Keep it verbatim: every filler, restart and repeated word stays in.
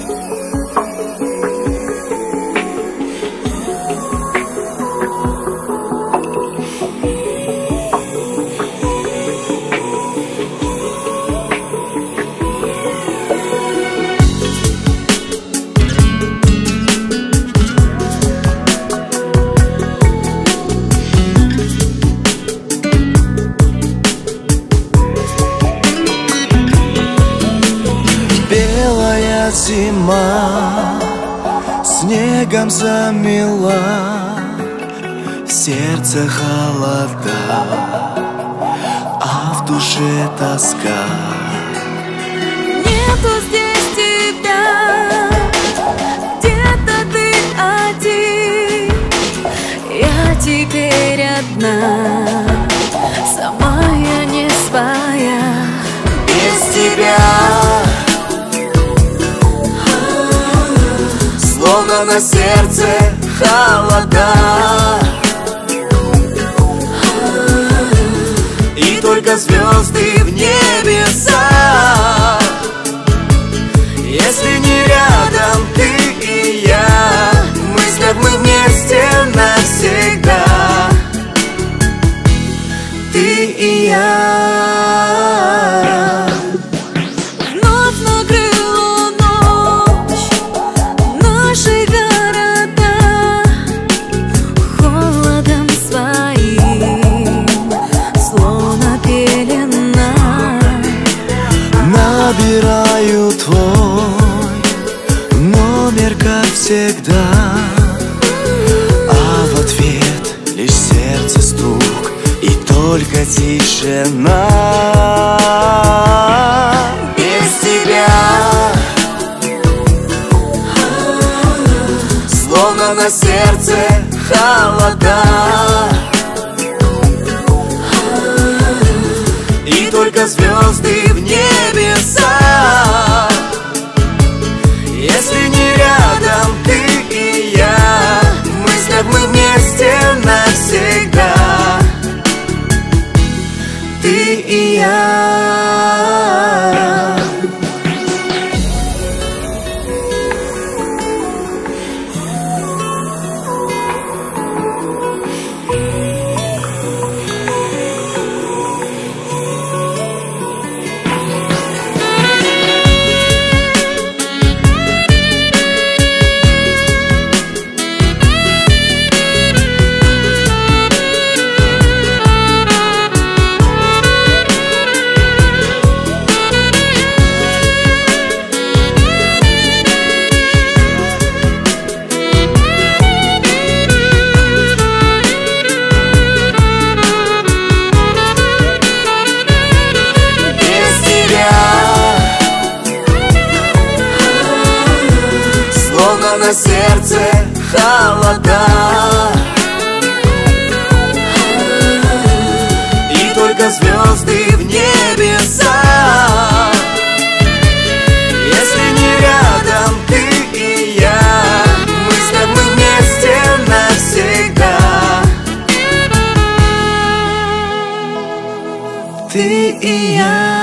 Белая зима снегом замела, в сердце холода, а в душе тоска. Нету здесь тебя, где-то ты один. Я теперь одна, сама я не своя. Без тебя словно на сердце холода, и только звезды в небесах. Если не рядом ты и я, в мыслях мы вместе навсегда. Ты и я. Вновь накрыла ночь наши города холодом своим, словно пелена. Набираю твой номер, как всегда, а в ответ лишь сердце стук и только тишина. Без тебя словно на сердце холода, и только звезды в небесах. Если не рядом ты и я, в мыслях мы вместе навсегда. Ты и я. На сердце холода, и только звезды в небесах. Если не рядом ты и я, в мыслях мы вместе навсегда. Ты и я.